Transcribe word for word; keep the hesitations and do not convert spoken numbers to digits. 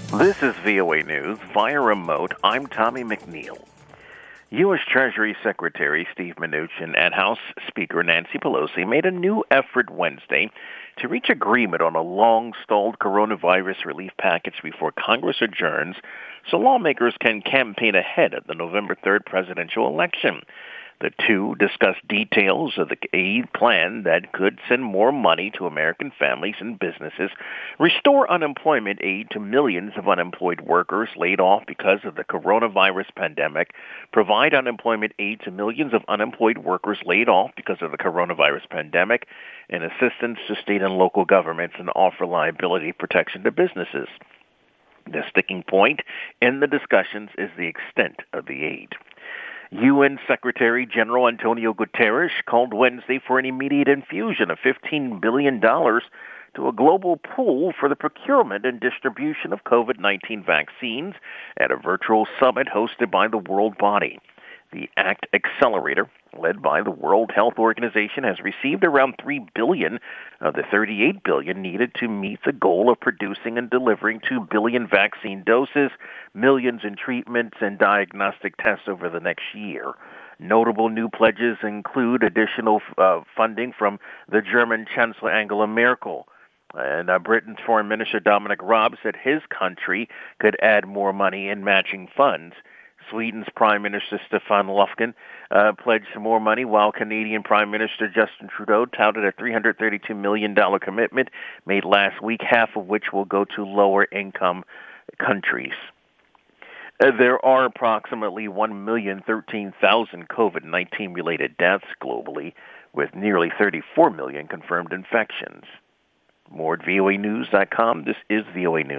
This is V O A News via remote. I'm Tommy McNeil. U S. Treasury Secretary Steve Mnuchin and House Speaker Nancy Pelosi made a new effort Wednesday to reach agreement on a long-stalled coronavirus relief package before Congress adjourns so lawmakers can campaign ahead of the November third presidential election. The two discussed details of the aid plan that could send more money to American families and businesses, restore unemployment aid to millions of unemployed workers laid off because of the coronavirus pandemic, provide unemployment aid to millions of unemployed workers laid off because of the coronavirus pandemic, and assistance to state and local governments, and offer liability protection to businesses. The sticking point in the discussions is the extent of the aid. U N. Secretary General Antonio Guterres called Wednesday for an immediate infusion of fifteen billion dollars to a global pool for the procurement and distribution of COVID nineteen vaccines at a virtual summit hosted by the World Body. The ACT Accelerator, led by the World Health Organization, has received around three billion dollars of the thirty-eight billion dollars needed to meet the goal of producing and delivering two billion vaccine doses, millions in treatments and diagnostic tests over the next year. Notable new pledges include additional uh, funding from the German Chancellor Angela Merkel. And uh, Britain's Foreign Minister Dominic Raab said his country could add more money in matching funds. Sweden's Prime Minister Stefan Löfven uh, pledged some more money, while Canadian Prime Minister Justin Trudeau touted a three hundred thirty-two million dollars commitment made last week, half of which will go to lower-income countries. Uh, there are approximately one million thirteen thousand COVID nineteen-related deaths globally, with nearly thirty-four million confirmed infections. More at V O A News dot com. This is V O A News.